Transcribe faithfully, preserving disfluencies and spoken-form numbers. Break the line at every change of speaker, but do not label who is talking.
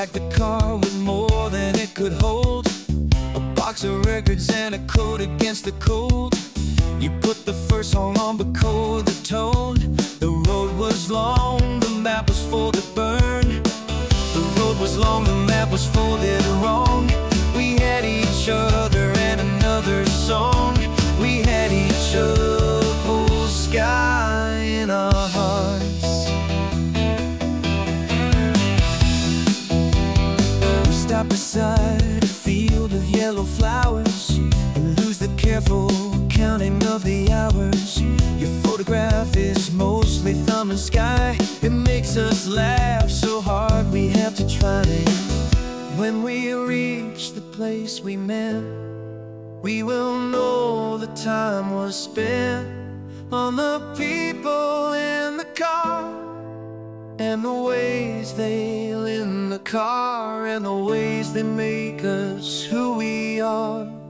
packed the car with more than it could hold, a box of records and a coat against the cold. You put the first song on because the tone. The road was long, the map was folded burn. The road was long, the map was folded wrong. We had each other and another song. We had each other, whole sky in our hearts. We stop beside a field of yellow flowers and lose the careful counting of the hours. Your photograph is mostly thumb and sky. It makes us laugh so hard we have to try to. When we reach the place we met, we will know the time was spent on the people in the car, and the ways they in the car, and the ways they make us who we are.